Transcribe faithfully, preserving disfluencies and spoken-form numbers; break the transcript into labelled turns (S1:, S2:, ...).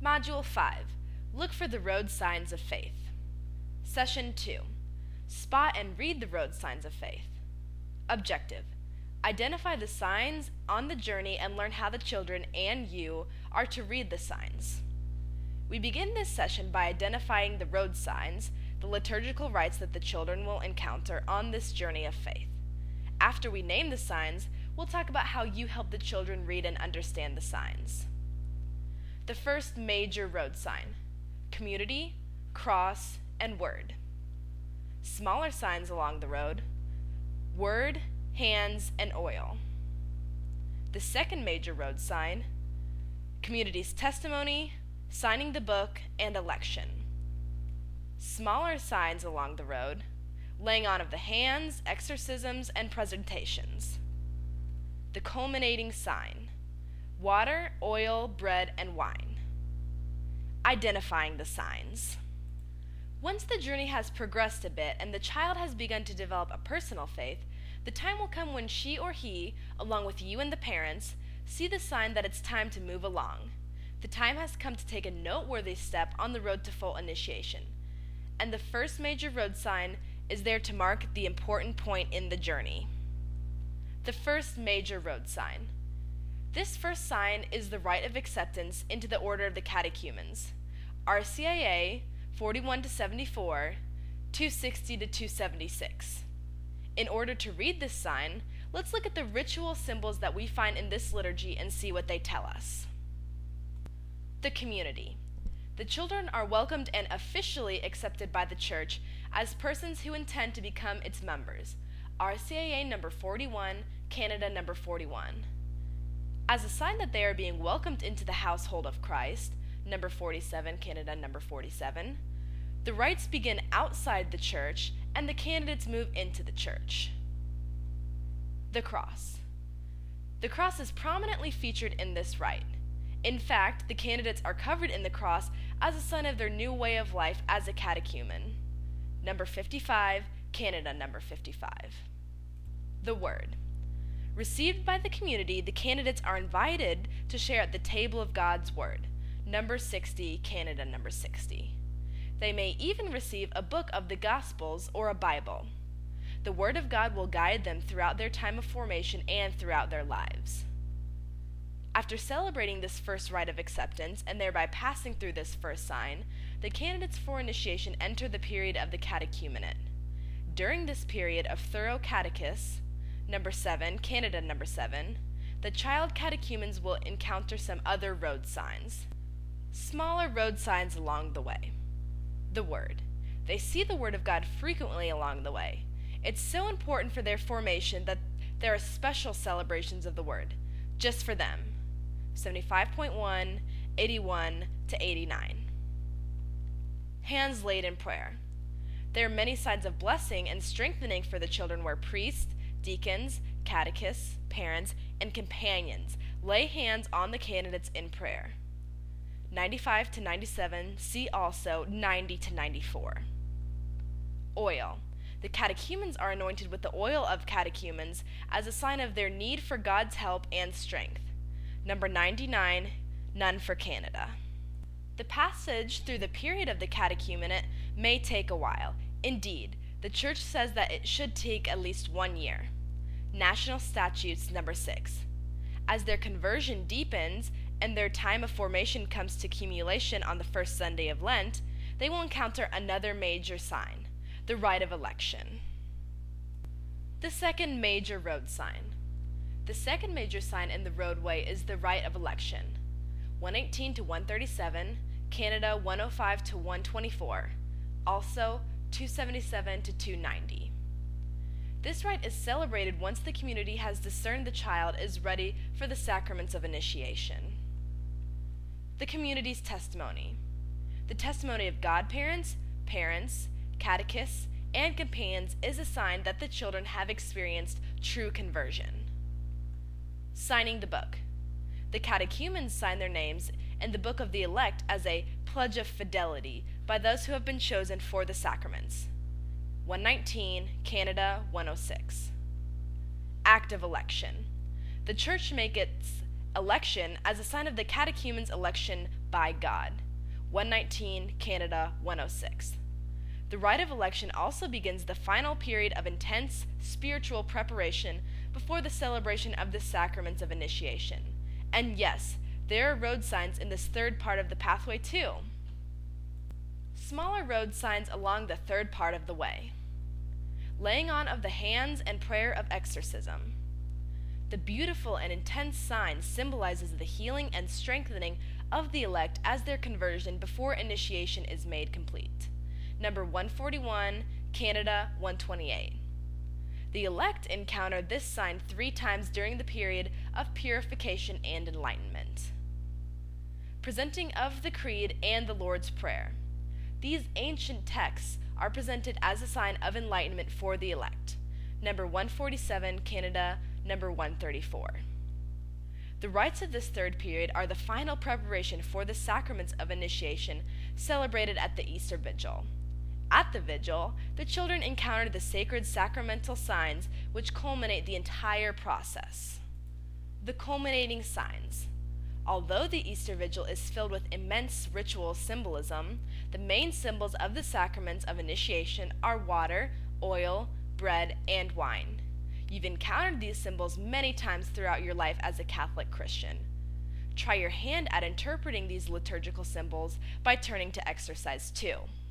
S1: Module five. Look for the road signs of faith. Session two. Spot and read the road signs of faith. Objective. Identify the signs on the journey and learn how the children and you are to read the signs. We begin this session by identifying the road signs, the liturgical rites that the children will encounter on this journey of faith. After we name the signs, we'll talk about how you help the children read and understand the signs. The first major road sign: community, cross, and word. Smaller signs along the road: word, hands, and oil. The second major road sign: community's testimony, signing the book, and election. Smaller signs along the road: laying on of the hands, exorcisms, and presentations. The culminating sign: water, oil, bread, and wine. Identifying the signs. Once the journey has progressed a bit and the child has begun to develop a personal faith, the time will come when she or he, along with you and the parents, see the sign that it's time to move along. The time has come to take a noteworthy step on the road to full initiation. And the first major road sign is there to mark the important point in the journey. The first major road sign. This first sign is the rite of acceptance into the order of the catechumens. R C I A forty-one to seventy-four, two sixty to two seventy-six. In order to read this sign, let's look at the ritual symbols that we find in this liturgy and see what they tell us. The community. The children are welcomed and officially accepted by the church as persons who intend to become its members. R C I A number forty-one, Canada number forty-one. As a sign that they are being welcomed into the household of Christ, number forty-seven, Canada number forty-seven, the rites begin outside the church and the candidates move into the church. The cross. The cross is prominently featured in this rite. In fact, the candidates are covered in the cross as a sign of their new way of life as a catechumen. Number fifty-five, Canada number fifty-five. The word. Received by the community, the candidates are invited to share at the table of God's word. Number sixty, Canada number sixty. They may even receive a book of the Gospels or a Bible. The Word of God will guide them throughout their time of formation and throughout their lives. After celebrating this first rite of acceptance and thereby passing through this first sign, the candidates for initiation enter the period of the catechumenate. During this period of thorough catechis, number seven, Canada number seven, the child catechumens will encounter some other road signs. Smaller road signs along the way. The Word. They see the Word of God frequently along the way. It's so important for their formation that there are special celebrations of the Word, just for them. seventy-five point one, eighty-one to eighty-nine. Hands laid in prayer. There are many signs of blessing and strengthening for the children where priests, deacons, catechists, parents, and companions lay hands on the candidates in prayer. ninety-five to ninety-seven, see also ninety to ninety-four. Oil. The catechumens are anointed with the oil of catechumens as a sign of their need for God's help and strength. Number ninety-nine, none for Canada. The passage through the period of the catechumenate may take a while. Indeed, the church says that it should take at least one year. National Statutes number six. As their conversion deepens and their time of formation comes to accumulation on the first Sunday of Lent, they will encounter another major sign, the rite of election. The second major road sign. The second major sign in the roadway is the rite of election. one eighteen to one thirty-seven, Canada one oh five to one twenty-four, also two seventy-seven to two ninety. This rite is celebrated once the community has discerned the child is ready for the sacraments of initiation. The community's testimony. The testimony of godparents, parents, catechists, and companions is a sign that the children have experienced true conversion. Signing the book. The catechumens sign their names in the book of the elect as a pledge of fidelity by those who have been chosen for the sacraments. one nineteen, Canada one oh six. Act of election. The church makes its Election as a sign of the catechumen's election by God. one nineteen, Canada one oh six. The rite of election also begins the final period of intense spiritual preparation before the celebration of the sacraments of initiation. And yes, there are road signs in this third part of the pathway too. Smaller road signs along the third part of the way. Laying on of the hands and prayer of exorcism. The beautiful and intense sign symbolizes the healing and strengthening of the elect as their conversion before initiation is made complete. Number one forty-one, Canada one twenty-eight. The elect encounter this sign three times during the period of purification and enlightenment. Presenting of the Creed and the Lord's Prayer. These ancient texts are presented as a sign of enlightenment for the elect. Number one forty-seven, Canada, number one thirty-four. The rites of this third period are the final preparation for the sacraments of initiation celebrated at the Easter Vigil. At the Vigil, the children encounter the sacred sacramental signs which culminate the entire process. The culminating signs. Although the Easter Vigil is filled with immense ritual symbolism, the main symbols of the sacraments of initiation are water, oil, bread, and wine. You've encountered these symbols many times throughout your life as a Catholic Christian. Try your hand at interpreting these liturgical symbols by turning to Exercise two.